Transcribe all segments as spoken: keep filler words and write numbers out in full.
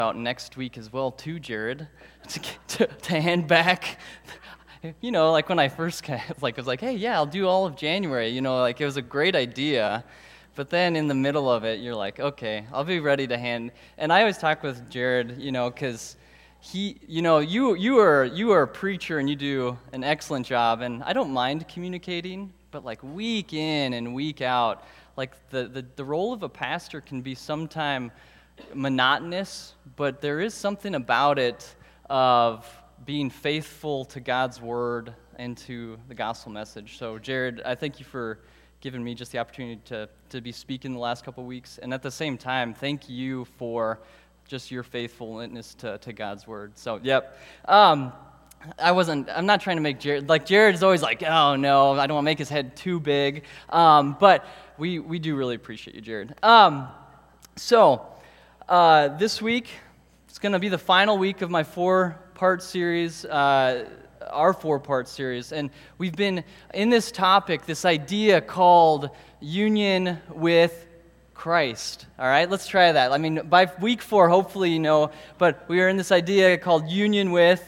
out next week as well too, Jared, to, to, to hand back, you know, like when I first kind of, like, I was like, hey, yeah, I'll do all of January, you know, like it was a great idea, but then in the middle of it, you're like, okay, I'll be ready to hand, and I always talk with Jared, you know, because he, you know, you you are you are a preacher and you do an excellent job, and I don't mind communicating, but like week in and week out, like the, the, the role of a pastor can be sometime monotonous, but there is something about it of being faithful to God's word and to the gospel message. So Jared, I thank you for giving me just the opportunity to, to be speaking the last couple of weeks, and at the same time, thank you for just your faithfulness to, to God's word. So, yep. Um, I wasn't, I'm not trying to make Jared, like Jared is always like, oh no, I don't want to make his head too big, um, but we, we do really appreciate you, Jared. Um, so, uh, this week, it's going to be the final week of my four-part series, uh, our four-part series, and we've been in this topic, this idea called union with Christ. All right, let's try that. I mean, by week four, hopefully you know, but we are in this idea called union with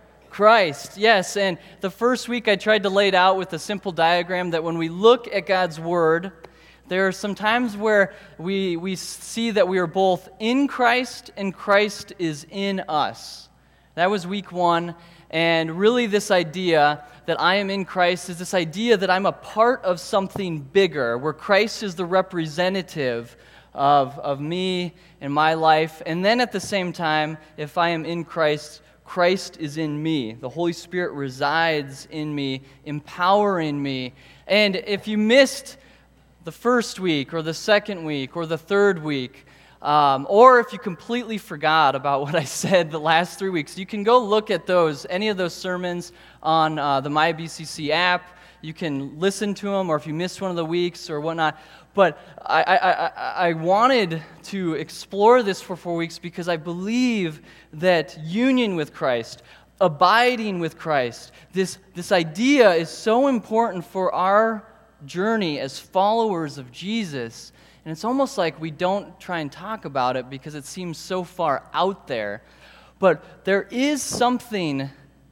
Christ. Yes, and the first week I tried to lay it out with a simple diagram that when we look at God's Word, there are some times where we, we see that we are both in Christ and Christ is in us. That was week one, and really this idea that I am in Christ is this idea that I'm a part of something bigger, where Christ is the representative of, of me and my life. And then at the same time, if I am in Christ, Christ is in me. The Holy Spirit resides in me, empowering me. And if you missed the first week or the second week or the third week, Um, or if you completely forgot about what I said the last three weeks, you can go look at those, any of those sermons on uh, the My B C C app. You can listen to them, or if you missed one of the weeks or whatnot. But I, I, I, I wanted to explore this for four weeks because I believe that union with Christ, abiding with Christ, this, this idea is so important for our journey as followers of Jesus. And it's almost like we don't try and talk about it because it seems so far out there. But there is something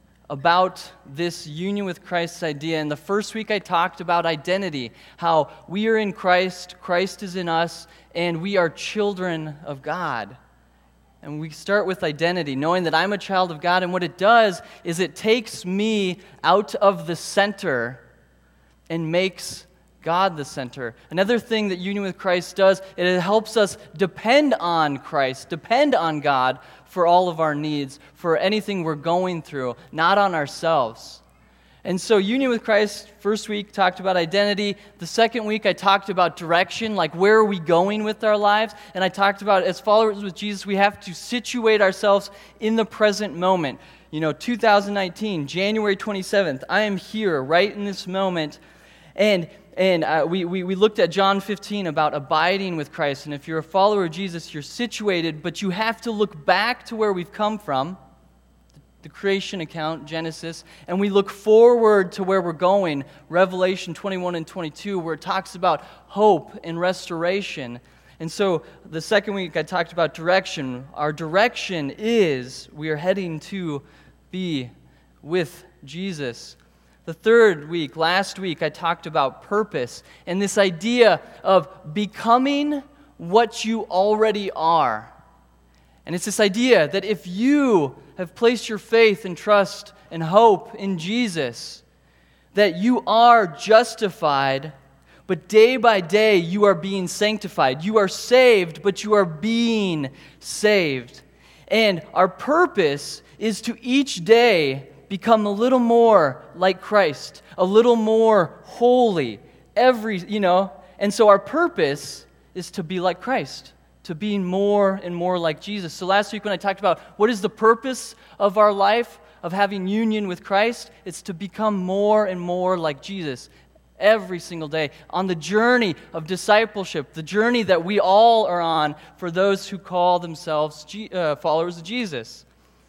about this union with Christ's idea. And the first week I talked about identity, how we are in Christ, Christ is in us, and we are children of God. And we start with identity, knowing that I'm a child of God. And what it does is it takes me out of the center and makes God the center. Another thing that union with Christ does, it helps us depend on Christ, depend on God for all of our needs, for anything we're going through, not on ourselves. And so union with Christ, first week talked about identity. The second week I talked about direction, like where are we going with our lives? And I talked about as followers with Jesus, we have to situate ourselves in the present moment. You know, two thousand nineteen, January twenty-seventh, I am here right in this moment. And And uh, we, we, we looked at John fifteen about abiding with Christ. And if you're a follower of Jesus, you're situated, but you have to look back to where we've come from, the creation account, Genesis, and we look forward to where we're going, Revelation twenty-one and twenty-two, where it talks about hope and restoration. And so the second week I talked about direction. Our direction is we are heading to be with Jesus. The third week, last week, I talked about purpose and this idea of becoming what you already are. And it's this idea that if you have placed your faith and trust and hope in Jesus, that you are justified, but day by day you are being sanctified. You are saved, but you are being saved. And our purpose is to each day become a little more like Christ, a little more holy, every, you know. And so our purpose is to be like Christ, to be more and more like Jesus. So last week when I talked about what is the purpose of our life, of having union with Christ, it's to become more and more like Jesus every single day on the journey of discipleship, the journey that we all are on for those who call themselves G- uh, followers of Jesus.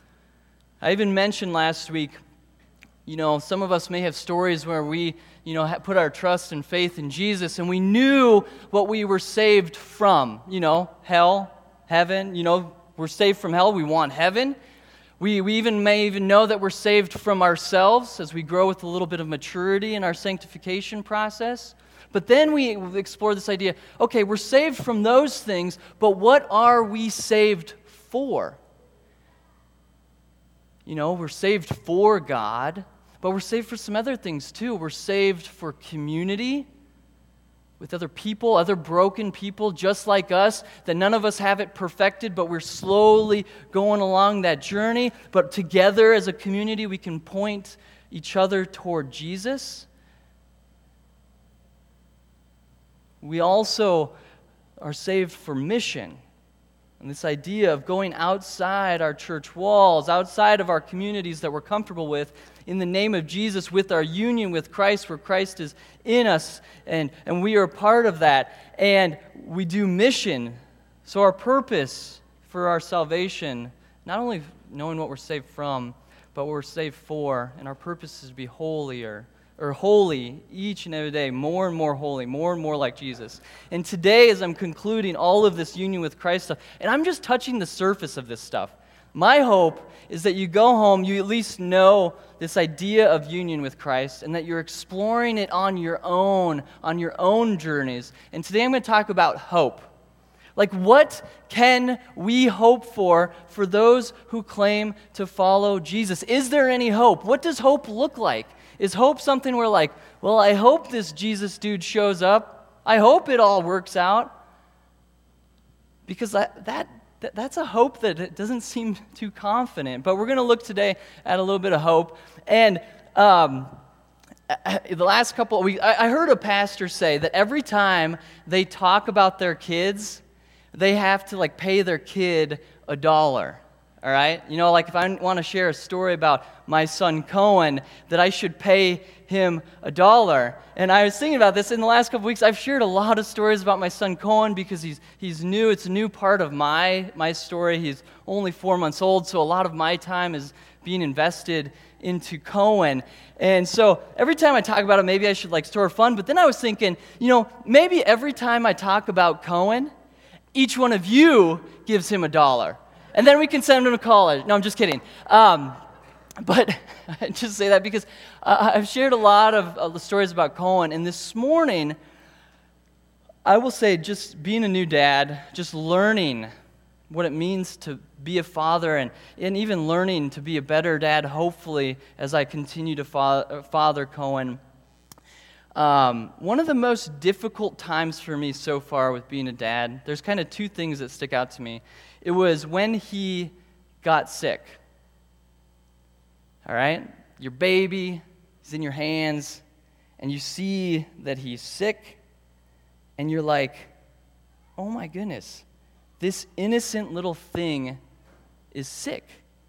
I even mentioned last week, you know, some of us may have stories where we, you know, put our trust and faith in Jesus and we knew what we were saved from, you know, hell, heaven, you know, we're saved from hell. We want heaven. We, we even may even know that we're saved from ourselves as we grow with a little bit of maturity in our sanctification process. But then we explore this idea, okay, we're saved from those things, but what are we saved for? You know, we're saved for God, but we're saved for some other things too. We're saved for community with other people, other broken people just like us, that none of us have it perfected, but we're slowly going along that journey. But together as a community, we can point each other toward Jesus. We also are saved for mission. And this idea of going outside our church walls, outside of our communities that we're comfortable with, in the name of Jesus, with our union with Christ, where Christ is in us, and, and we are a part of that. And we do mission. So our purpose for our salvation, not only knowing what we're saved from, but what we're saved for, and our purpose is to be holier, or holy each and every day, more and more holy, more and more like Jesus. And today, as I'm concluding all of this union with Christ stuff, and I'm just touching the surface of this stuff, my hope is that you go home, you at least know this idea of union with Christ, and that you're exploring it on your own, on your own journeys. And today I'm going to talk about hope. Like, what can we hope for for those who claim to follow Jesus? Is there any hope? What does hope look like? Is hope something where like, well, I hope this Jesus dude shows up. I hope it all works out. Because that, that that's a hope that it doesn't seem too confident. But we're going to look today at a little bit of hope. And um, the last couple of weeks, I heard a pastor say that every time they talk about their kids, they have to like pay their kid a dollar. All right? You know, like if I want to share a story about my son Cohen, that I should pay him a dollar. And I was thinking about this in the last couple weeks. I've shared a lot of stories about my son Cohen because he's he's new. It's a new part of my my story. He's only four months old, so a lot of my time is being invested into Cohen. And so every time I talk about it, maybe I should like store fun. But then I was thinking, you know, maybe every time I talk about Cohen, each one of you gives him a dollar. And then we can send him to college. No, I'm just kidding. Um, but I just say that because uh, I've shared a lot of, of the stories about Cohen. And this morning, I will say just being a new dad, just learning what it means to be a father, and, and even learning to be a better dad, hopefully, as I continue to fa- father Cohen. Um, one of the most difficult times for me so far with being a dad, there's kind of two things that stick out to me. It was when he got sick. All right? Your baby is in your hands, and you see that he's sick, and you're like, oh my goodness, this innocent little thing is sick.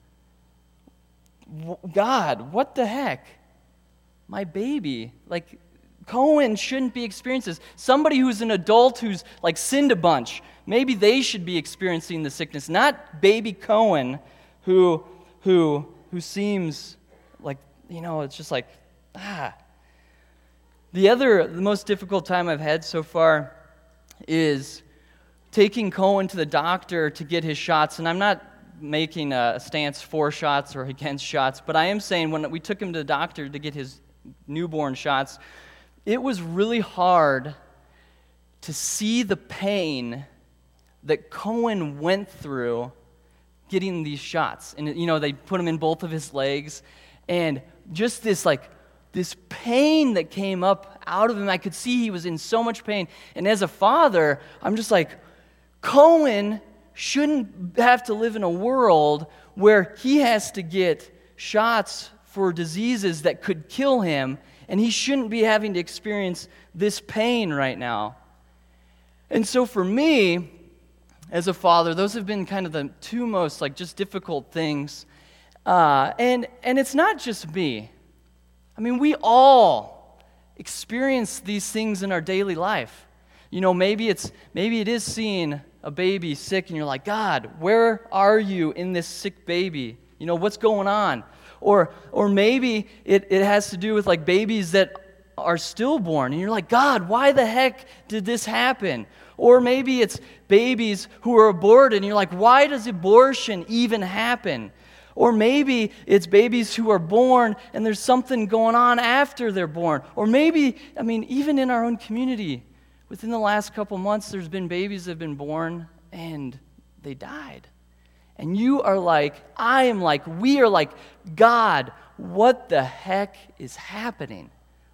God, what the heck? My baby, like, Cohen shouldn't be experiencing this. Somebody who's an adult who's like sinned a bunch, maybe they should be experiencing the sickness, not baby Cohen, who who who seems like, you know, it's just like, ah. The other, the most difficult time I've had so far is taking Cohen to the doctor to get his shots, and I'm not making a stance for shots or against shots, but I am saying when we took him to the doctor to get his newborn shots, it was really hard to see the pain that Cohen went through getting these shots. And, you know, they put him in both of his legs, and just this, like, this pain that came up out of him, I could see he was in so much pain. And as a father, I'm just like, Cohen shouldn't have to live in a world where he has to get shots for diseases that could kill him, and he shouldn't be having to experience this pain right now. And so for me, as a father, those have been kind of the two most like just difficult things. Uh, and and it's not just me. I mean, we all experience these things in our daily life. You know, maybe it's maybe it is seeing a baby sick, and you're like, God, where are you in this sick baby? You know, what's going on? Or or maybe it, it has to do with like babies that are stillborn, and you're like, God, why the heck did this happen? Or maybe it's babies who are aborted, and you're like, why does abortion even happen? Or maybe it's babies who are born, and there's something going on after they're born. Or maybe, I mean, even in our own community, within the last couple months, there's been babies that have been born, and they died. And you are like, I am like, we are like, God, what the heck is happening?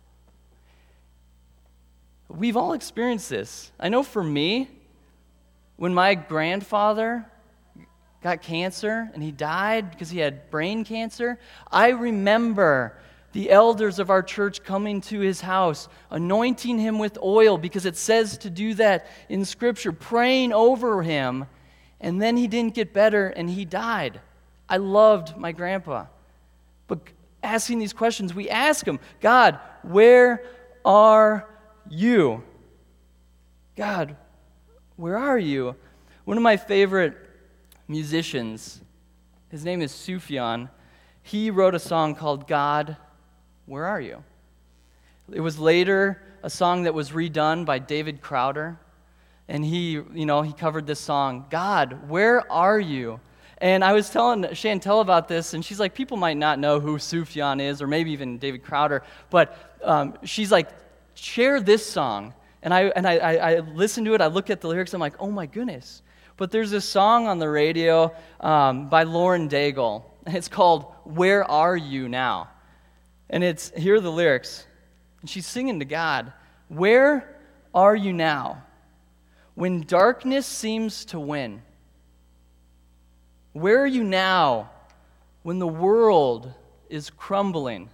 We've all experienced this. I know for me, when my grandfather got cancer and he died because he had brain cancer, I remember the elders of our church coming to his house, anointing him with oil because it says to do that in Scripture, praying over him, and then he didn't get better and he died. I loved my grandpa. But asking these questions, we ask him, God, where are you? God, where are you? One of my favorite musicians, his name is Sufjan. He wrote a song called God, Where Are You? It was later a song that was redone by David Crowder, and he, you know, he covered this song, God, where are you? And I was telling Chantel about this, and she's like, people might not know who Sufjan is, or maybe even David Crowder, but um, she's like, share this song. And I and I, I, I listen to it, I look at the lyrics, I'm like, oh my goodness. But there's this song on the radio um, by Lauren Daigle, and it's called Where Are You Now? And it's, here are the lyrics, and she's singing to God, where are you now? When darkness seems to win. Where are you now when the world is crumbling?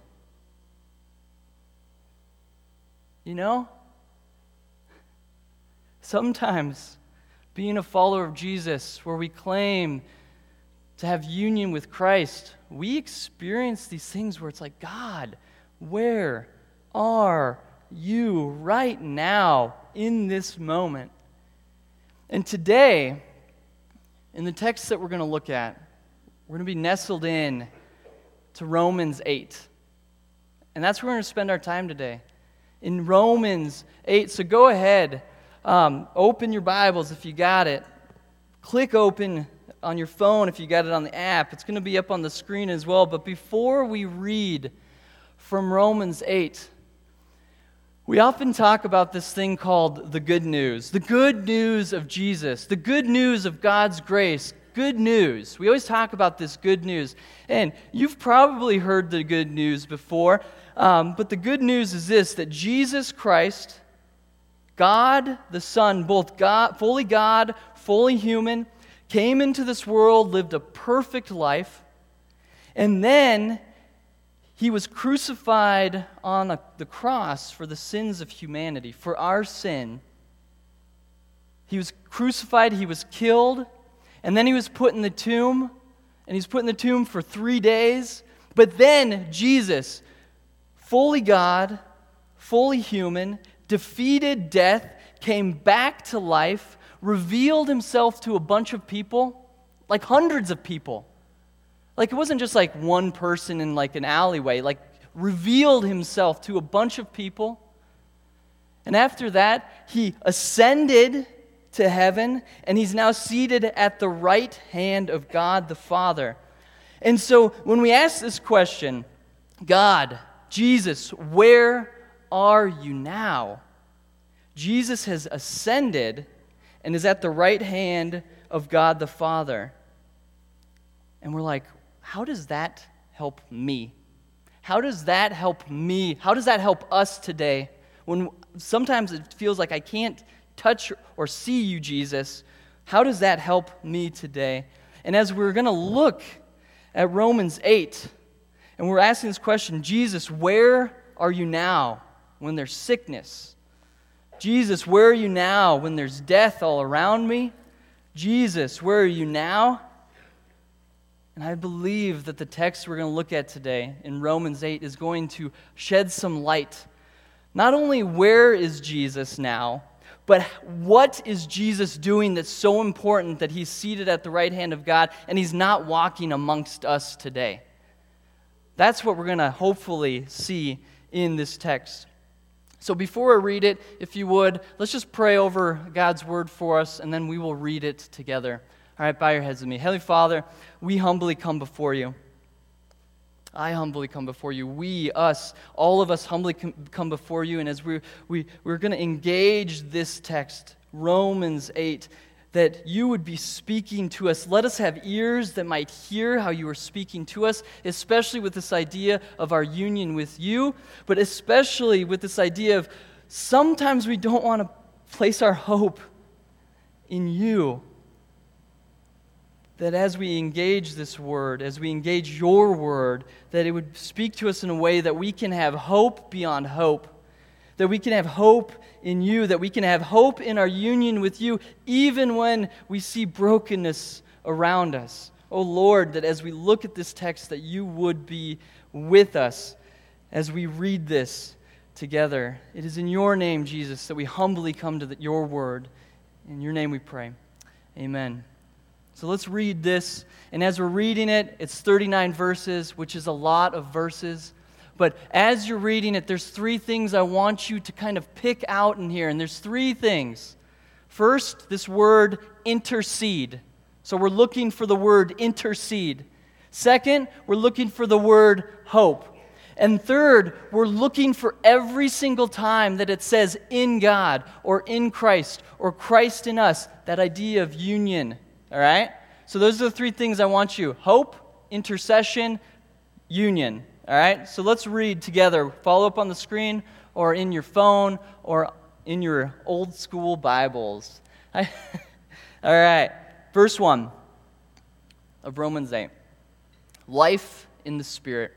You know? Sometimes being a follower of Jesus, where we claim to have union with Christ, we experience these things where it's like, God, where are you right now in this moment? And today, in the text that we're going to look at, we're going to be nestled in to Romans eight. And that's where we're going to spend our time today, in Romans eight. So go ahead, um, open your Bibles if you got it. Click open on your phone if you got it on the app. It's going to be up on the screen as well. But before we read from Romans eight, we often talk about this thing called the good news. The good news of Jesus. The good news of God's grace. Good news. We always talk about this good news. And you've probably heard the good news before. Um, but the good news is this, that Jesus Christ, God the Son, both God, fully God, fully human, came into this world, lived a perfect life, and then He was crucified on a, the cross for the sins of humanity, for our sin. He was crucified, He was killed, and then He was put in the tomb, and He was put in the tomb for three days. But then Jesus, fully God, fully human, defeated death, came back to life, revealed Himself to a bunch of people, like hundreds of people. Like, it wasn't just like one person in like an alleyway, like revealed Himself to a bunch of people. And after that, He ascended to heaven, and He's now seated at the right hand of God the Father. And so when we ask this question, God, Jesus, where are you now? Jesus has ascended and is at the right hand of God the Father. And we're like, how does that help me? How does that help me? How does that help us today? When sometimes it feels like I can't touch or see you, Jesus. How does that help me today? And as we're going to look at Romans eight, and we're asking this question, Jesus, where are you now when there's sickness? Jesus, where are you now when there's death all around me? Jesus, where are you now? And I believe that the text we're going to look at today in Romans eight is going to shed some light. Not only where is Jesus now, but what is Jesus doing that's so important that He's seated at the right hand of God and He's not walking amongst us today. That's what we're going to hopefully see in this text. So before I read it, if you would, let's just pray over God's word for us, and then we will read it together. All right, bow your heads with me. Heavenly Father, we humbly come before you. I humbly come before you. We, us, all of us humbly come before you. And as we, we, we're going to engage this text, Romans eight, that you would be speaking to us. Let us have ears that might hear how you are speaking to us, especially with this idea of our union with you, but especially with this idea of sometimes we don't want to place our hope in you. That as we engage this word, as we engage your word, that it would speak to us in a way that we can have hope beyond hope, that we can have hope in you, that we can have hope in our union with you, even when we see brokenness around us. Oh Lord, that as we look at this text, that you would be with us as we read this together. It is in your name, Jesus, that we humbly come to the, your word. In your name we pray. Amen. So let's read this, and as we're reading it, it's thirty-nine verses, which is a lot of verses. But as you're reading it, there's three things I want you to kind of pick out in here, and there's three things. First, this word intercede. So we're looking for the word intercede. Second, we're looking for the word hope. And third, we're looking for every single time that it says in God or in Christ or Christ in us, that idea of union. All right? So those are the three things I want you. Hope, intercession, union. All right? So let's read together. Follow up on the screen or in your phone or in your old school Bibles. All right. Verse one of Romans eight. Life in the Spirit.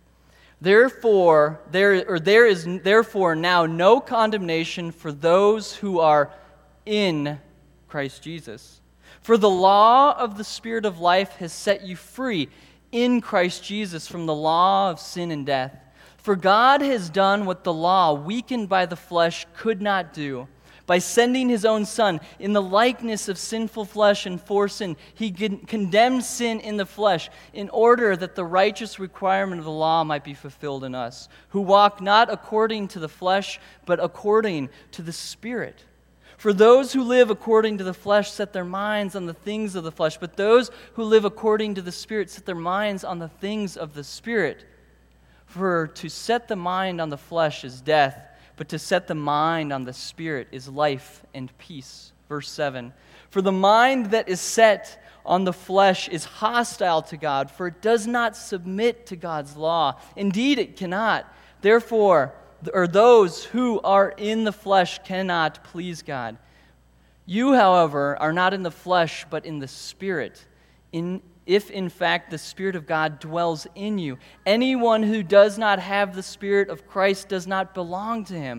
Therefore, there or there is therefore now no condemnation for those who are in Christ Jesus. For the law of the Spirit of life has set you free in Christ Jesus from the law of sin and death. For God has done what the law, weakened by the flesh, could not do. By sending his own Son in the likeness of sinful flesh and for sin, he condemned sin in the flesh in order that the righteous requirement of the law might be fulfilled in us, who walk not according to the flesh, but according to the Spirit. For those who live according to the flesh set their minds on the things of the flesh, but those who live according to the Spirit set their minds on the things of the Spirit. For to set the mind on the flesh is death, but to set the mind on the Spirit is life and peace. Verse seven. For the mind that is set on the flesh is hostile to God, for it does not submit to God's law. Indeed, it cannot. Therefore, or those who are in the flesh cannot please God. You, however, are not in the flesh, but in the Spirit, in, if in fact the Spirit of God dwells in you. Anyone who does not have the Spirit of Christ does not belong to him.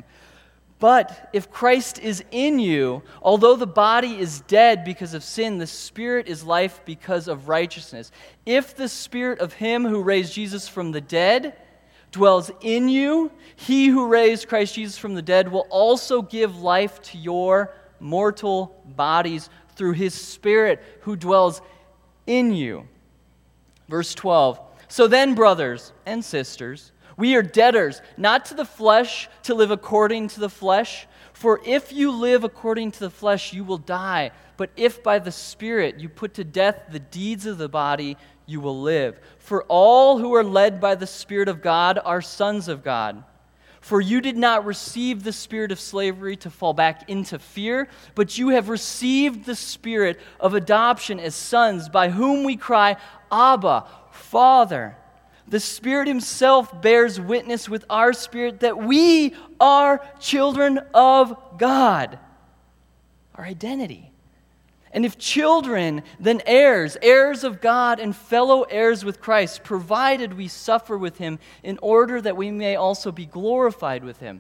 But if Christ is in you, although the body is dead because of sin, the Spirit is life because of righteousness. If the Spirit of him who raised Jesus from the dead dwells in you, he who raised Christ Jesus from the dead will also give life to your mortal bodies through his Spirit who dwells in you. Verse twelve. So then, brothers and sisters, we are debtors, not to the flesh, to live according to the flesh. For if you live according to the flesh, you will die. But if by the Spirit you put to death the deeds of the body, you will live. For all who are led by the Spirit of God are sons of God. For you did not receive the spirit of slavery to fall back into fear, but you have received the Spirit of adoption as sons, by whom we cry, Abba, Father. The Spirit himself bears witness with our spirit that we are children of God. Our identity. And if children, then heirs, heirs of God and fellow heirs with Christ, provided we suffer with him in order that we may also be glorified with him.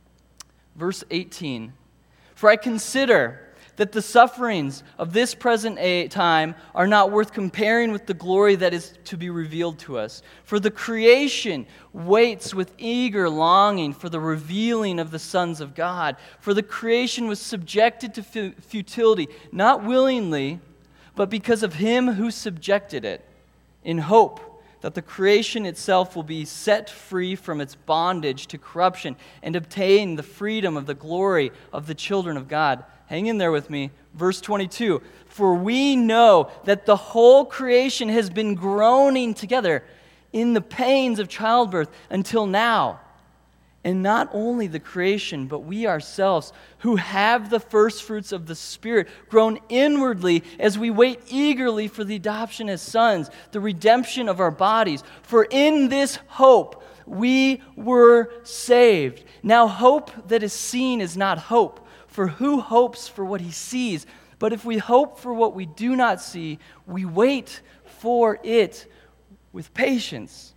Verse eighteen. For I consider that the sufferings of this present time are not worth comparing with the glory that is to be revealed to us. For the creation waits with eager longing for the revealing of the sons of God. For the creation was subjected to futility, not willingly, but because of him who subjected it, in hope that the creation itself will be set free from its bondage to corruption and obtain the freedom of the glory of the children of God. Hang in there with me. Verse twenty-two, for we know that the whole creation has been groaning together in the pains of childbirth until now. And not only the creation, but we ourselves, who have the first fruits of the Spirit, groan inwardly as we wait eagerly for the adoption as sons, the redemption of our bodies. For in this hope we were saved. Now hope that is seen is not hope, for who hopes for what he sees? But if we hope for what we do not see, we wait for it with patience.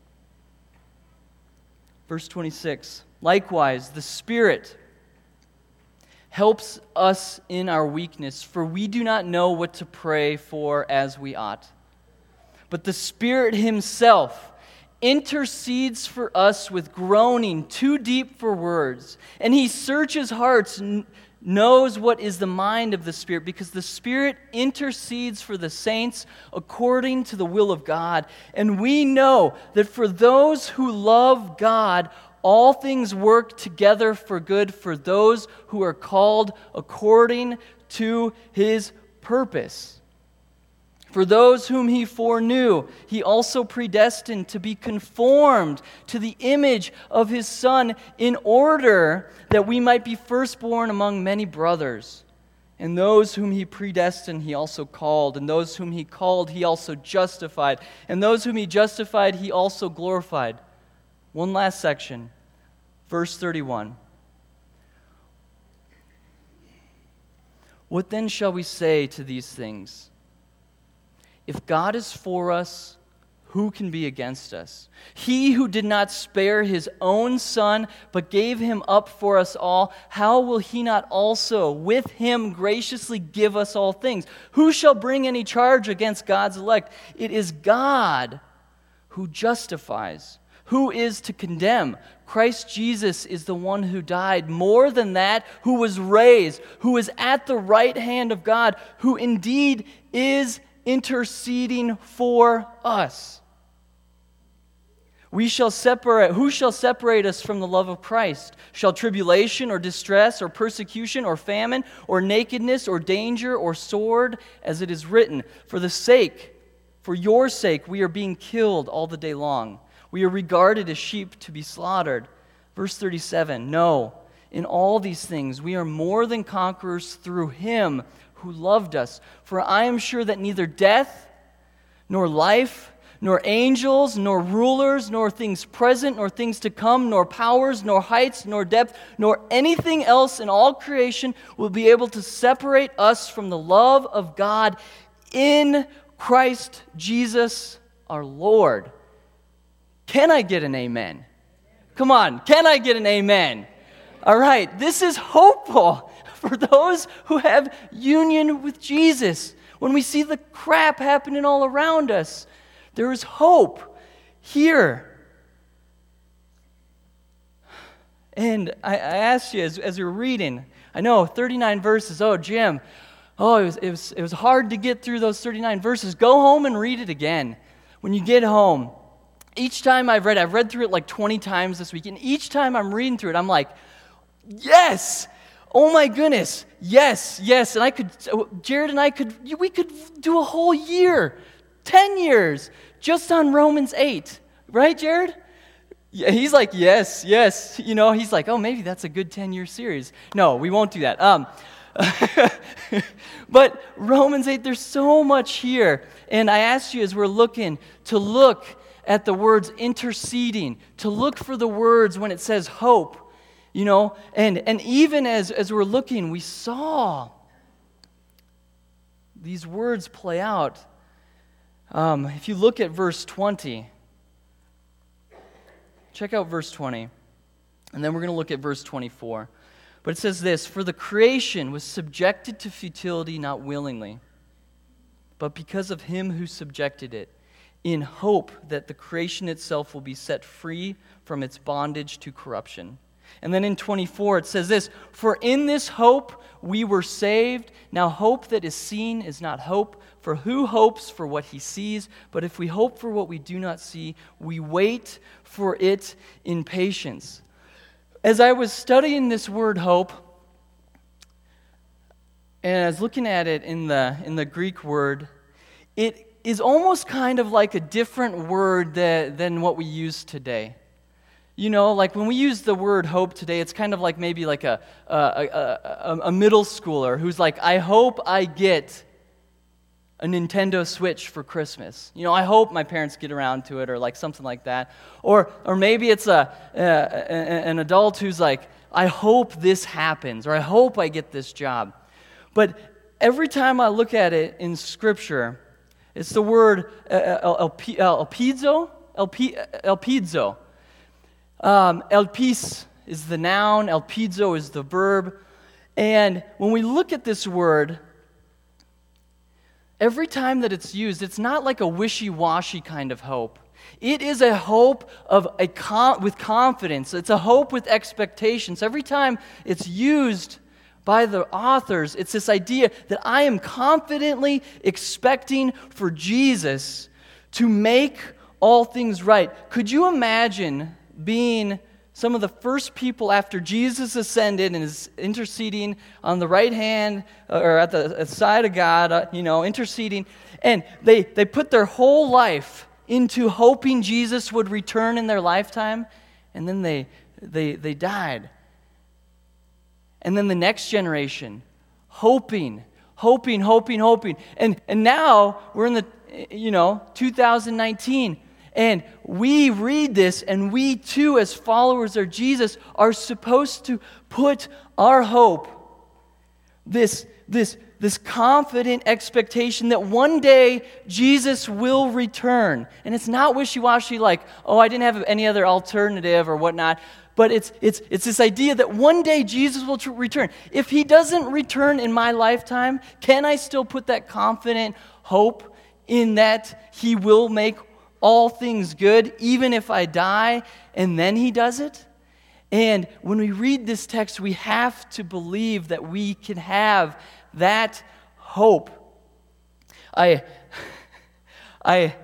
Verse twenty-six. Likewise, the Spirit helps us in our weakness, for we do not know what to pray for as we ought. But the Spirit himself intercedes for us with groaning too deep for words, and he searches hearts and knows what is the mind of the Spirit, because the Spirit intercedes for the saints according to the will of God. And we know that for those who love God, all things work together for good for those who are called according to his purpose. For those whom he foreknew, he also predestined to be conformed to the image of his Son, in order that we might be firstborn among many brothers. And those whom he predestined, he also called. And those whom he called, he also justified. And those whom he justified, he also glorified. One last section, verse thirty-one. What then shall we say to these things? If God is for us, who can be against us? He who did not spare his own Son, but gave him up for us all, how will he not also with him graciously give us all things? Who shall bring any charge against God's elect? It is God who justifies. Who is to condemn? Christ Jesus is the one who died. More than that, who was raised, who is at the right hand of God, who indeed is interceding for us. We shall separate, who shall separate us from the love of Christ? Shall tribulation or distress or persecution or famine or nakedness or danger or sword? As it is written, for the sake, for your sake, we are being killed all the day long. We are regarded as sheep to be slaughtered. Verse thirty-seven, no, in all these things we are more than conquerors through him who loved us. For I am sure that neither death, nor life, nor angels, nor rulers, nor things present, nor things to come, nor powers, nor heights, nor depth, nor anything else in all creation will be able to separate us from the love of God in Christ Jesus our Lord. Can I get an amen? Come on, can I get an amen? All right, this is hopeful for those who have union with Jesus. When we see the crap happening all around us, there is hope here. And I, I asked you as, as we were reading, I know thirty-nine verses. Oh, Jim, oh, it was, it was, it was hard to get through those thirty-nine verses. Go home and read it again. When you get home, each time I've read, I've read through it like twenty times this week, and each time I'm reading through it, I'm like, yes! Oh my goodness, yes, yes. And I could, Jared and I could, we could do a whole year, ten years, just on Romans eight. Right, Jared? Yeah, he's like, yes, yes. You know, he's like, oh, maybe that's a good ten-year series. No, we won't do that. Um, but Romans eight, there's so much here. And I asked you as we're looking to look at the words interceding, to look for the words when it says hope. You know, and, and even as, as we're looking, we saw these words play out. Um, if you look at verse twenty, check out verse twenty, and then we're going to look at verse twenty-four. But it says this, for the creation was subjected to futility not willingly, but because of him who subjected it, in hope that the creation itself will be set free from its bondage to corruption, And then in twenty-four it says this, "For in this hope we were saved. Now hope that is seen is not hope. For who hopes for what he sees? But if we hope for what we do not see, we wait for it in patience." As I was studying this word hope, and I was looking at it in the in the Greek word, it is almost kind of like a different word that, than what we use today. You know, like when we use the word hope today, it's kind of like maybe like a a, a, a middle schooler who's like, "I hope I get a Nintendo Switch for Christmas. You know, I hope my parents get around to it," or like something like that. Or or maybe it's a, a an adult who's like, "I hope this happens," or "I hope I get this job." But every time I look at it in Scripture, it's the word elpizo, elpizo. Um, elpis is the noun, elpizo is the verb. And when we look at this word, every time that it's used, it's not like a wishy-washy kind of hope. It is a hope of a con- with confidence. It's a hope with expectations. Every time it's used by the authors, it's this idea that I am confidently expecting for Jesus to make all things right. Could you imagine being some of the first people after Jesus ascended and is interceding on the right hand or at the side of God, uh, you know, interceding, and they, they put their whole life into hoping Jesus would return in their lifetime, and then they they they died. And then the next generation, hoping, hoping, hoping, hoping. And and now we're in the, you know, two thousand nineteen, and we read this, and we too, as followers of Jesus, are supposed to put our hope, this, this, this confident expectation that one day Jesus will return. And it's not wishy-washy like, oh, I didn't have any other alternative or whatnot. But it's it's it's this idea that one day Jesus will tr- return. If he doesn't return in my lifetime, can I still put that confident hope in that he will make all things good, even if I die, and then he does it? And when we read this text, we have to believe that we can have that hope. I, I,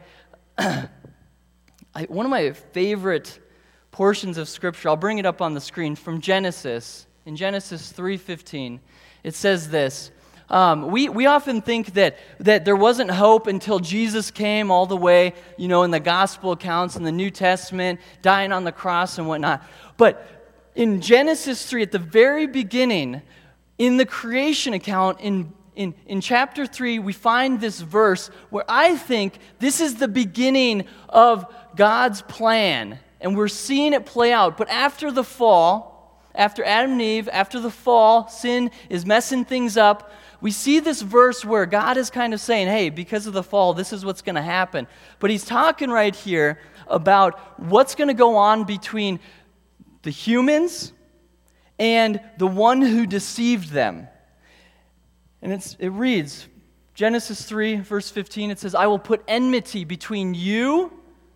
I one of my favorite portions of Scripture, I'll bring it up on the screen, from Genesis. In Genesis three fifteen, it says this. Um, we, we often think that, that there wasn't hope until Jesus came all the way, you know, in the gospel accounts, in the New Testament, dying on the cross and whatnot. But in Genesis three, at the very beginning, in the creation account, in, in, in chapter three, we find this verse where I think this is the beginning of God's plan. And we're seeing it play out. But after the fall, after Adam and Eve, after the fall, sin is messing things up. We see this verse where God is kind of saying, hey, because of the fall, this is what's going to happen. But he's talking right here about what's going to go on between the humans and the one who deceived them. And it's, it reads, Genesis three, verse fifteen, it says, "I will put enmity between you,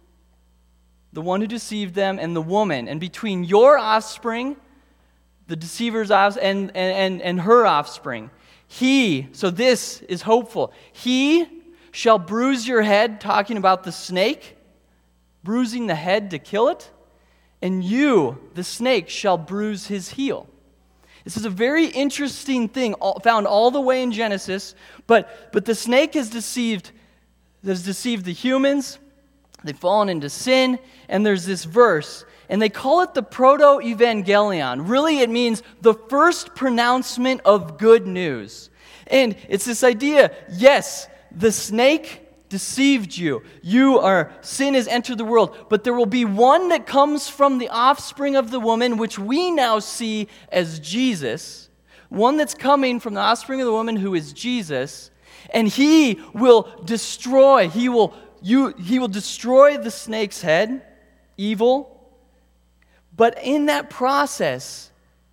the one who deceived them, and the woman, and between your offspring, the deceiver's offspring, and, and, and her offspring. He," so this is hopeful, "he shall bruise your head," talking about the snake, bruising the head to kill it, "and you, the snake, shall bruise his heel." This is a very interesting thing found all the way in Genesis, but, but the snake has deceived, has deceived the humans. They've fallen into sin, and there's this verse, and they call it the proto-evangelion. Really, it means the first pronouncement of good news. And it's this idea, yes, the snake deceived you. You are, sin has entered the world, but there will be one that comes from the offspring of the woman, which we now see as Jesus, one that's coming from the offspring of the woman who is Jesus, and he will destroy, he will You, he will destroy the snake's head, evil, but in that process,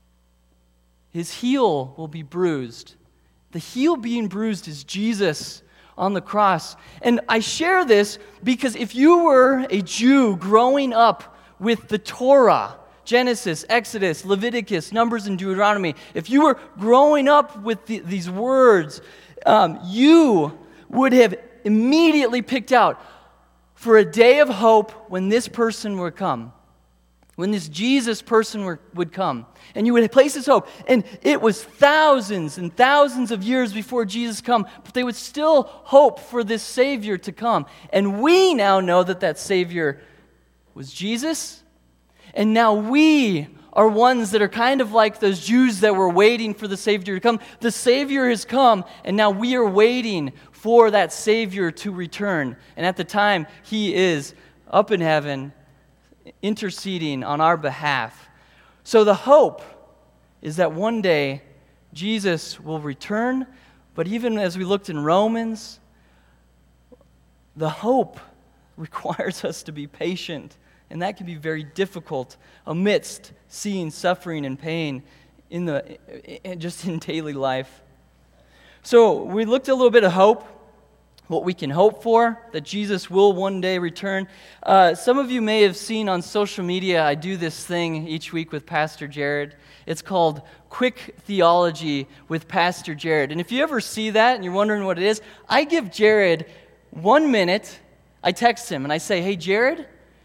his heel will be bruised. The heel being bruised is Jesus on the cross. And I share this because if you were a Jew growing up with the Torah, Genesis, Exodus, Leviticus, Numbers, and Deuteronomy, if you were growing up with the, these words, um, you would have immediately picked out for a day of hope when this person would come, when this Jesus person were, would come. And you would place this hope. And it was thousands and thousands of years before Jesus come, but they would still hope for this Savior to come. And we now know that that Savior was Jesus. And now we are ones that are kind of like those Jews that were waiting for the Savior to come. The Savior has come, and now we are waiting for that Savior to return. And at the time, He is up in heaven, interceding on our behalf. So the hope is that one day Jesus will return, but even as we looked in Romans, the hope requires us to be patient, and that can be very difficult amidst seeing suffering and pain in the in, just in daily life. So we looked at a little bit of hope, what we can hope for, that Jesus will one day return. Uh, some of you may have seen on social media, I do this thing each week with Pastor Jared. It's called Quick Theology with Pastor Jared. And if you ever see that and you're wondering what it is, I give Jared one minute. I text him and I say, hey, Jared,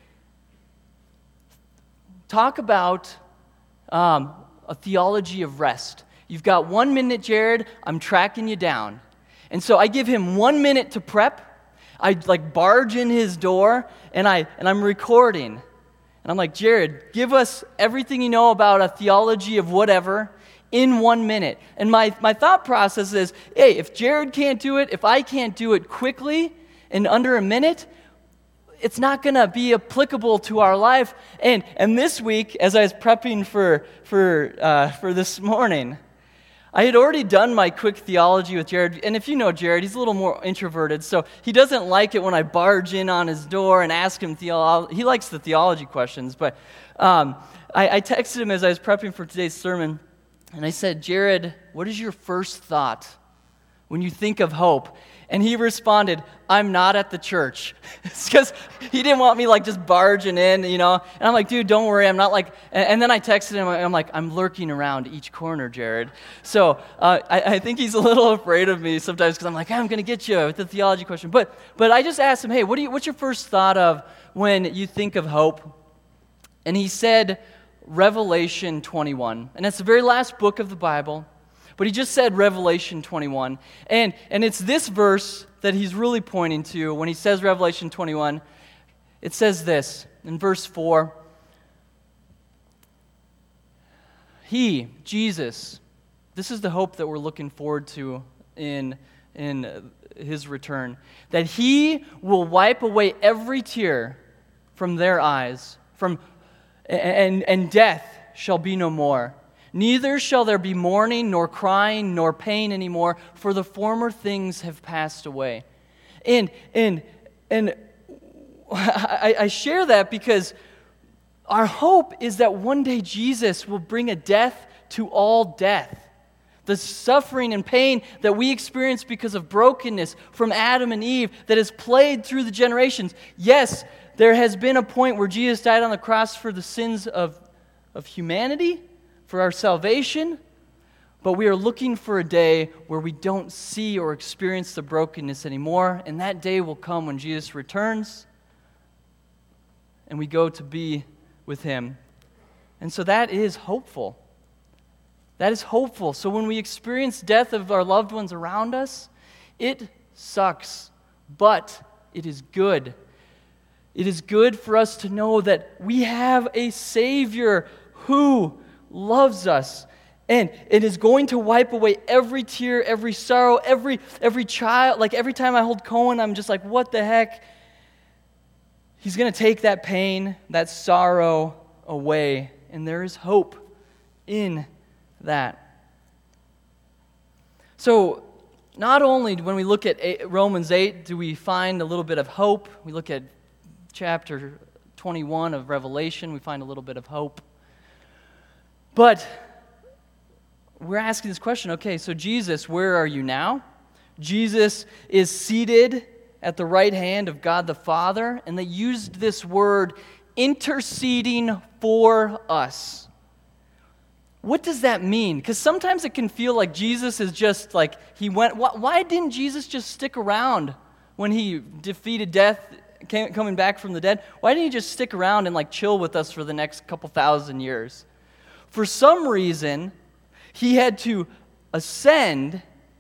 talk about um, a theology of rest. You've got one minute, Jared. I'm tracking you down. And so I give him one minute to prep. I like barge in his door, and I and I'm recording. And I'm like, Jared, give us everything you know about a theology of whatever in one minute. And my, my thought process is, hey, if Jared can't do it, if I can't do it quickly in under a minute, it's not going to be applicable to our life. And and this week, as I was prepping for for uh, for this morning, I had already done my quick theology with Jared, and if you know Jared, he's a little more introverted, so he doesn't like it when I barge in on his door and ask him theology. He likes the theology questions, but um, I, I texted him as I was prepping for today's sermon, and I said, Jared, what is your first thought when you think of hope? And he responded, I'm not at the church. It's because he didn't want me like just barging in, you know. And I'm like, dude, don't worry. I'm not like, and, and then I texted him, I'm like, I'm lurking around each corner, Jared. So uh, I, I think he's a little afraid of me sometimes because I'm like, hey, I'm going to get you with the theology question. But but I just asked him, hey, what do you, what's your first thought of when you think of hope? And he said, Revelation twenty-one. And that's the very last book of the Bible. But he just said Revelation twenty-one. And, and it's this verse that he's really pointing to when he says Revelation twenty-one. It says this in verse four. He, Jesus, this is the hope that we're looking forward to in, in his return. That he will wipe away every tear from their eyes, from and, and death shall be no more. Neither shall there be mourning, nor crying, nor pain anymore, for the former things have passed away. And and and I, I share that because our hope is that one day Jesus will bring a death to all death. The suffering and pain that we experience because of brokenness from Adam and Eve that has played through the generations. Yes, there has been a point where Jesus died on the cross for the sins of, of humanity, for our salvation, but we are looking for a day where we don't see or experience the brokenness anymore, and that day will come when Jesus returns and we go to be with Him. And so that is hopeful. That is hopeful. So when we experience death of our loved ones around us, it sucks, but it is good. It is good for us to know that we have a Savior who loves us, and it is going to wipe away every tear, every sorrow, every every child. Like every time I hold Cohen, I'm just like, what the heck? He's going to take that pain, that sorrow away, and there is hope in that. So not only when we look at Romans eight do we find a little bit of hope, we look at chapter twenty-one of Revelation, we find a little bit of hope. But we're asking this question, okay, so Jesus, where are you now? Jesus is seated at the right hand of God the Father, and they used this word interceding for us. What does that mean? Because sometimes it can feel like Jesus is just like, he went, why, why didn't Jesus just stick around when he defeated death, came, coming back from the dead? Why didn't he just stick around and like chill with us for the next couple thousand years? For some reason, he had to ascend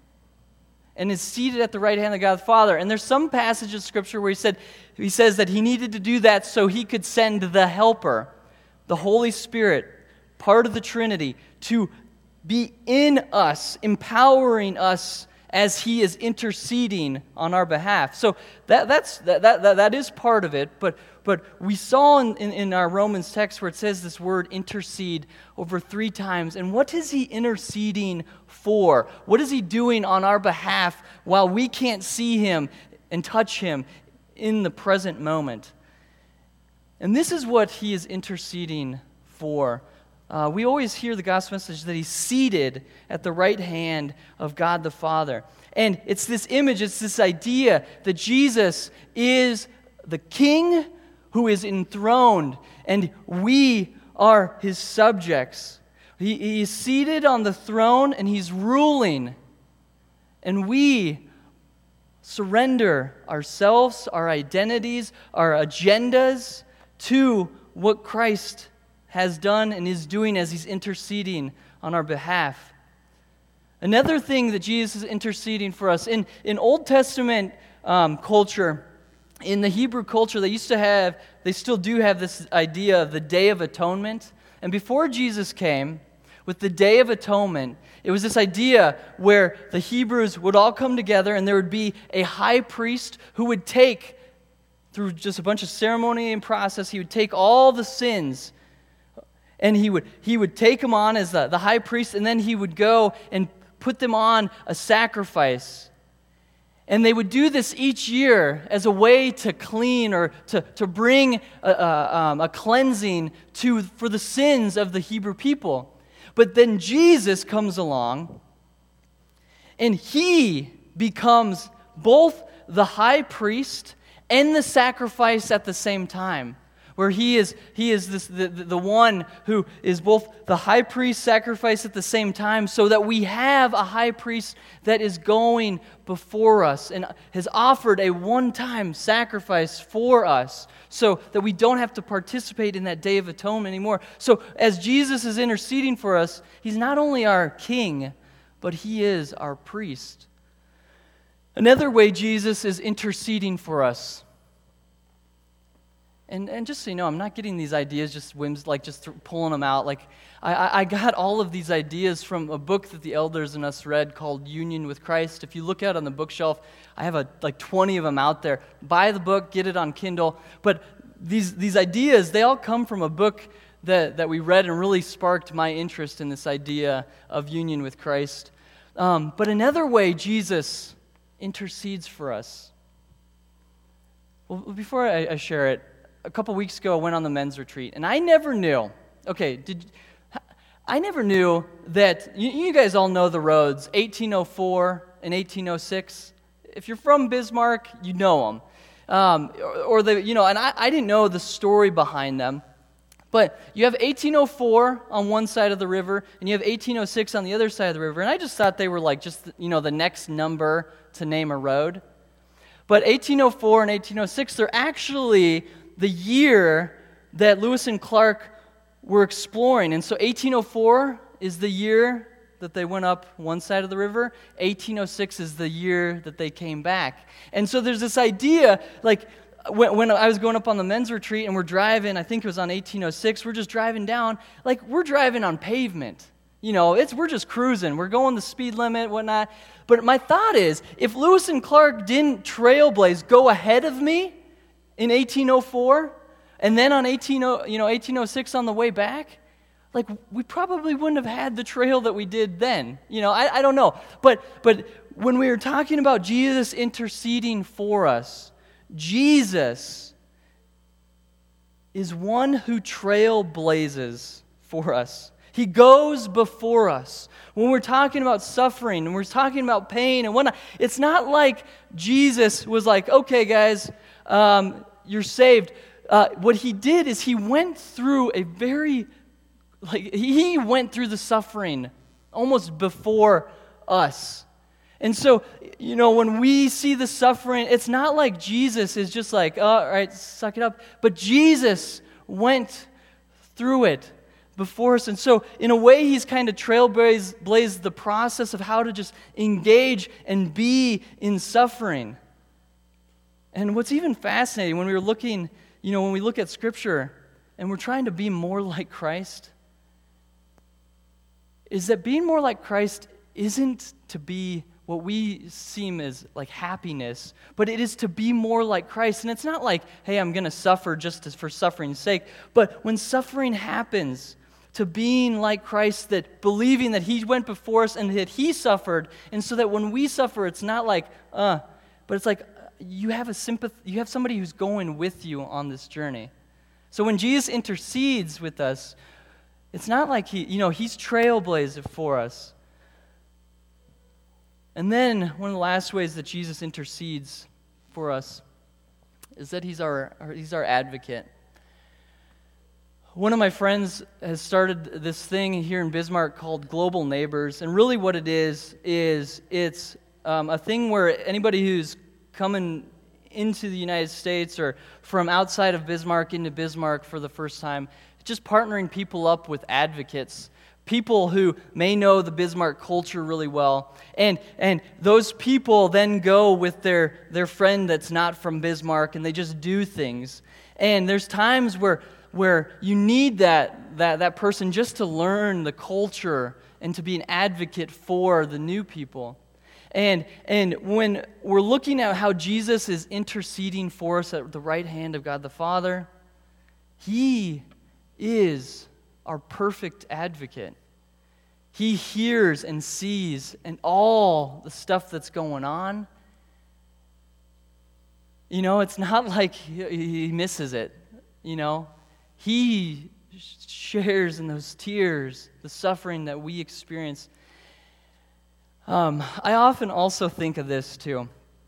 and is seated at the right hand of God the Father. And there's some passage of Scripture where he said, he says that he needed to do that so he could send the Helper, the Holy Spirit, part of the Trinity, to be in us, empowering us as he is interceding on our behalf. So that that's that that, that is part of it, but but we saw in, in, in our Romans text where it says this word intercede over three times. And what is he interceding for? What is he doing on our behalf while we can't see him and touch him in the present moment? And this is what he is interceding for. Uh, we always hear the gospel message that he's seated at the right hand of God the Father. And it's this image, it's this idea that Jesus is the king who is enthroned, and we are his subjects. He, he is seated on the throne, and he's ruling. And we surrender ourselves, our identities, our agendas to what Christ has done and is doing as he's interceding on our behalf. Another thing that Jesus is interceding for us, in, in Old Testament um, culture, in the Hebrew culture, they used to have, they still do have this idea of the Day of Atonement. And before Jesus came, with the Day of Atonement, it was this idea where the Hebrews would all come together and there would be a high priest who would take, through just a bunch of ceremony and process, he would take all the sins and he would he would take them on as the, the high priest, and then he would go and put them on a sacrifice. And they would do this each year as a way to clean or to, to bring a, a, um, a cleansing to for the sins of the Hebrew people. But then Jesus comes along, and he becomes both the high priest and the sacrifice at the same time. Where he is he is this the, the one who is both the high priest sacrifice at the same time, so that we have a high priest that is going before us and has offered a one-time sacrifice for us, so that we don't have to participate in that Day of Atonement anymore. So as Jesus is interceding for us, he's not only our king, but he is our priest. Another way Jesus is interceding for us. And and just so you know, I'm not getting these ideas just whims, like just th- pulling them out. Like I, I got all of these ideas from a book that the elders and us read called Union with Christ. If you look out on the bookshelf, I have a, like twenty of them out there. Buy the book, get it on Kindle. But these these ideas, they all come from a book that, that we read and really sparked my interest in this idea of union with Christ. Um, but another way Jesus intercedes for us. Well, before I, I share it, a couple weeks ago, I went on the men's retreat, and I never knew, okay, did I never knew that, you, you guys all know the roads, eighteen oh four and eighteen oh six. If you're from Bismarck, you know them. Um, or, or the, you know, and I, I didn't know the story behind them, but you have eighteen oh four on one side of the river, and you have eighteen oh six on the other side of the river, and I just thought they were like just, you know, the next number to name a road. But eighteen oh four and eighteen oh six, they're actually the year that Lewis and Clark were exploring. And so eighteen oh four is the year that they went up one side of the river. eighteen oh six is the year that they came back. And so there's this idea, like when, when I was going up on the men's retreat and we're driving, I think it was on eighteen oh six, we're just driving down, like we're driving on pavement. You know, it's we're just cruising. We're going the speed limit, whatnot. But my thought is, if Lewis and Clark didn't trailblaze, go ahead of me in eighteen oh four, and then on eighteen oh, you know, eighteen oh six on the way back, like we probably wouldn't have had the trail that we did then. You know, I, I don't know. But but when we were talking about Jesus interceding for us, Jesus is one who trailblazes for us. He goes before us. When we're talking about suffering and we're talking about pain and whatnot, it's not like Jesus was like, okay, guys, um, you're saved. Uh, what he did is he went through a very, like, he went through the suffering almost before us. And so, you know, when we see the suffering, it's not like Jesus is just like, oh, all right, suck it up. But Jesus went through it before us. And so, in a way, he's kind of trailblazed blazed the process of how to just engage and be in suffering. And what's even fascinating, when we were looking, you know, when we look at Scripture and we're trying to be more like Christ, is that being more like Christ isn't to be what we seem as like happiness, but it is to be more like Christ. And it's not like, hey, I'm going to suffer just as for suffering's sake, but when suffering happens, to being like Christ, that believing that he went before us and that he suffered, and so that when we suffer, it's not like, uh, but it's like you have a sympathy, you have somebody who's going with you on this journey. So when Jesus intercedes with us, it's not like he, you know, he's trailblazer for us. And then one of the last ways that Jesus intercedes for us is that he's our, he's our advocate. One of my friends has started this thing here in Bismarck called Global Neighbors, and really what it is, is it's um, a thing where anybody who's coming into the United States or from outside of Bismarck into Bismarck for the first time, just partnering people up with advocates, people who may know the Bismarck culture really well, and and those people then go with their, their friend that's not from Bismarck, and they just do things. And there's times where where you need that, that, that person just to learn the culture and to be an advocate for the new people. And, and when we're looking at how Jesus is interceding for us at the right hand of God the Father, he is our perfect advocate. He hears and sees and all the stuff that's going on. You know, it's not like he misses it, you know. He shares in those tears, the suffering that we experience. Um, I often also think of this too.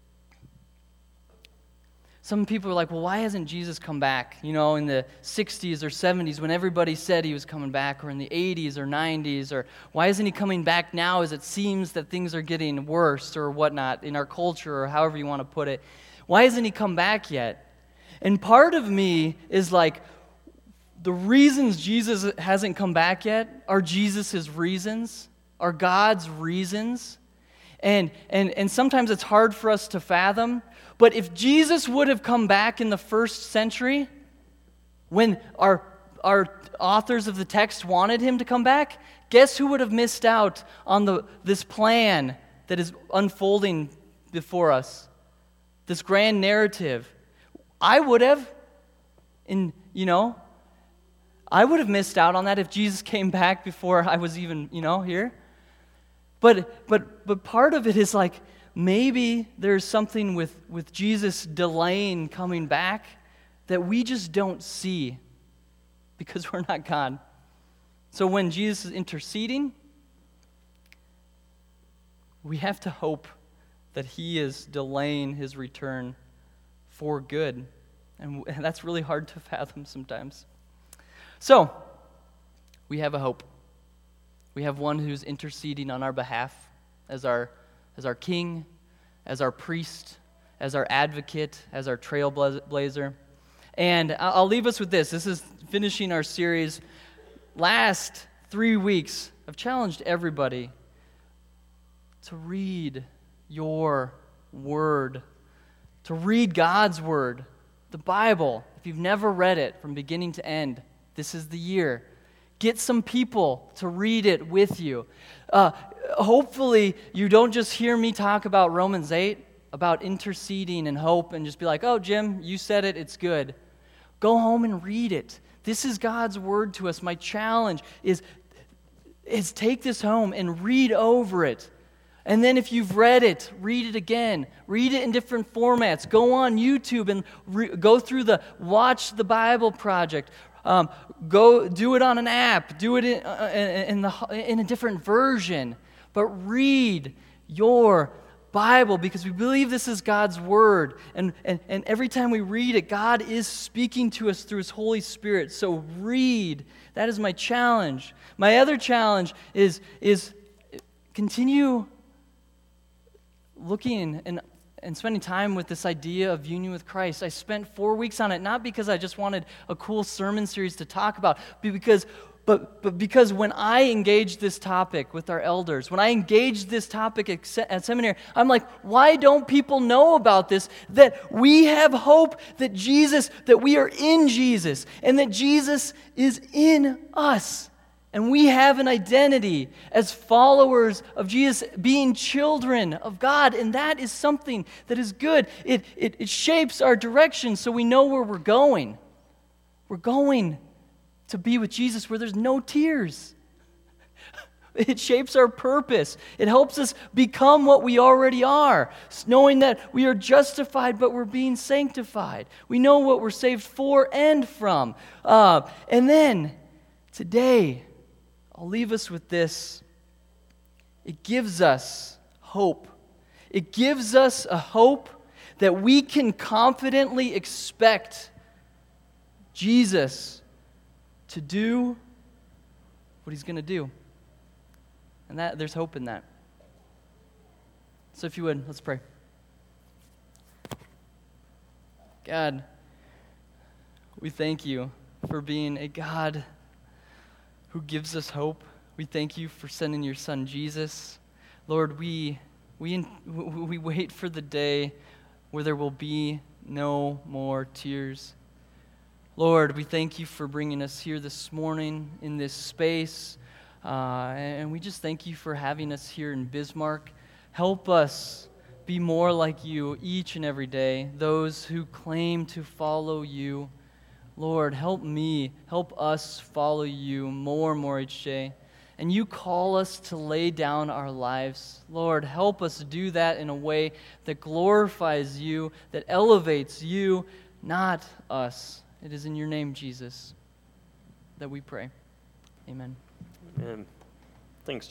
Some people are like, well, why hasn't Jesus come back? You know, in the sixties or seventies when everybody said he was coming back, or in the eighties or nineties, or why isn't he coming back now as it seems that things are getting worse or whatnot in our culture, or however you want to put it. Why hasn't he come back yet? And part of me is like, the reasons Jesus hasn't come back yet are Jesus' reasons, are God's reasons. And, and, and sometimes it's hard for us to fathom. But if Jesus would have come back in the first century, when our, our authors of the text wanted him to come back, guess who would have missed out on the, this plan that is unfolding before us? This grand narrative. I would have, in, you know, I would have missed out on that if Jesus came back before I was even, you know, here. But but but part of it is like, maybe there's something with, with Jesus delaying coming back that we just don't see because we're not God. So when Jesus is interceding, we have to hope that he is delaying his return for good. And that's really hard to fathom sometimes. So, we have a hope. We have one who's interceding on our behalf as our as our king, as our priest, as our advocate, as our trailblazer. And I'll leave us with this. This is finishing our series. Last three weeks, I've challenged everybody to read your word, to read God's word, the Bible. If you've never read it from beginning to end, this is the year. Get some people to read it with you. Uh, hopefully, you don't just hear me talk about Romans eight, about interceding and hope, and just be like, oh, Jim, you said it, it's good. Go home and read it. This is God's word to us. My challenge is, is take this home and read over it. And then if you've read it, read it again. Read it in different formats. Go on YouTube and re- go through the Watch the Bible Project. Um, go do it on an app. Do it in, uh, in, the, in a different version. But read your Bible because we believe this is God's Word. And, and, and every time we read it, God is speaking to us through His Holy Spirit. So read. That is my challenge. My other challenge is, is continue looking and and spending time with this idea of union with Christ. I spent four weeks on it, not because I just wanted a cool sermon series to talk about, but because, but, but because when I engaged this topic with our elders, when I engaged this topic at, se- at seminary, I'm like, why don't people know about this? That we have hope, that Jesus, that we are in Jesus, and that Jesus is in us. And we have an identity as followers of Jesus, being children of God, and that is something that is good. It, it, it shapes our direction so we know where we're going. We're going to be with Jesus where there's no tears. It shapes our purpose. It helps us become what we already are, knowing that we are justified, but we're being sanctified. We know what we're saved for and from. Uh, and then, today, I'll leave us with this. It gives us hope. It gives us a hope that we can confidently expect Jesus to do what He's going to do. And that there's hope in that. So if you would, let's pray. God, we thank You for being a God who gives us hope. We thank You for sending Your Son, Jesus. Lord, we, we, we wait for the day where there will be no more tears. Lord, we thank You for bringing us here this morning in this space, uh, and we just thank You for having us here in Bismarck. Help us be more like You each and every day, those who claim to follow You. Lord, help me, help us follow You more and more each day. And You call us to lay down our lives. Lord, help us do that in a way that glorifies You, that elevates You, not us. It is in Your name, Jesus, that we pray. Amen. Amen.